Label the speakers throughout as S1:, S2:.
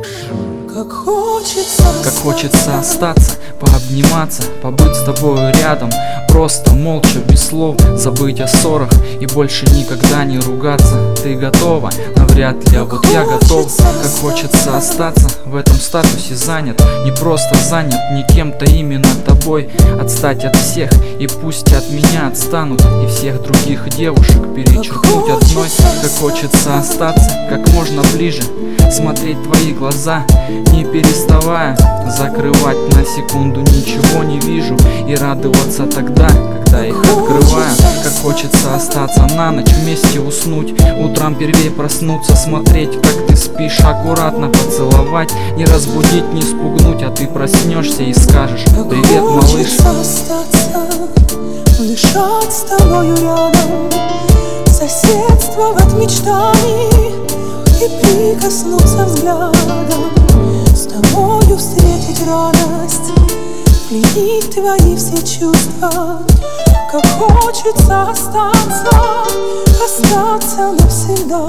S1: Как хочется остаться, пообниматься, побыть с тобою рядом, просто молча, без слов, забыть о ссорах и больше никогда не ругаться. Ты готова? Навряд ли, а вот я готов. Как хочется остаться в этом статусе занят, не просто занят, не кем-то, именно тобой. Отстать от всех, и пусть от меня отстанут, и всех других девушек перечеркнуть одной. Как хочется остаться как можно ближе, смотреть твои глаза, не переставая, закрывать на секунду, ничего не вижу, и радоваться тогда, когда их открываю. Как хочется остаться на ночь, вместе уснуть, утром первей проснуться, смотреть, как ты спишь, аккуратно поцеловать, не разбудить, не спугнуть, а ты проснешься и скажешь: привет, малыш.
S2: Дышать с тобою рядом, соседствовать мечтами и прикоснуться взглядом, с тобою встретить радость, пленить твои все чувства. Как хочется остаться навсегда.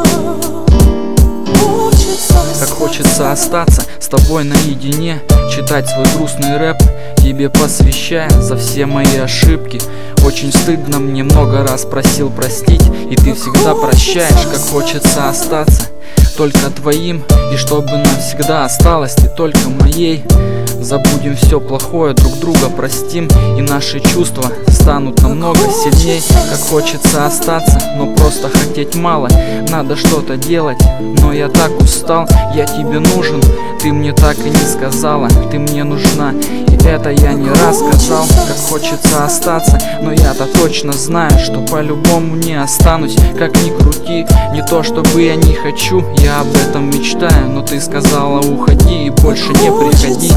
S1: Как хочется остаться с тобой наедине, читать свой грустный рэп, тебе посвящая за все мои ошибки. Очень стыдно, мне много раз просил простить, и ты всегда прощаешь. Как хочется остаться только твоим, и чтобы навсегда осталась ты только моей. Забудем все плохое, друг друга простим, и наши чувства станут намного сильней. Как хочется остаться, но просто хотеть мало, надо что-то делать, но я так устал. Я тебе нужен, ты мне так и не сказала, ты мне нужна, и это я не раз сказал. Как хочется остаться, но я-то точно знаю, что по-любому не останусь. Как ни крути, не то чтобы я не хочу, я об этом мечтаю, но ты сказала: уходи и больше не приходи.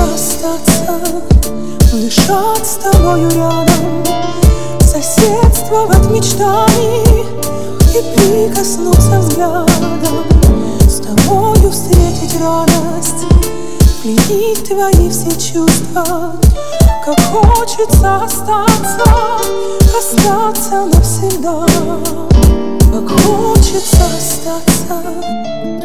S2: Дышать с тобою рядом, соседствовать мечтами и прикоснуться взглядом, с тобою встретить радость, пленить твои все чувства. Как хочется остаться навсегда. Как хочется остаться.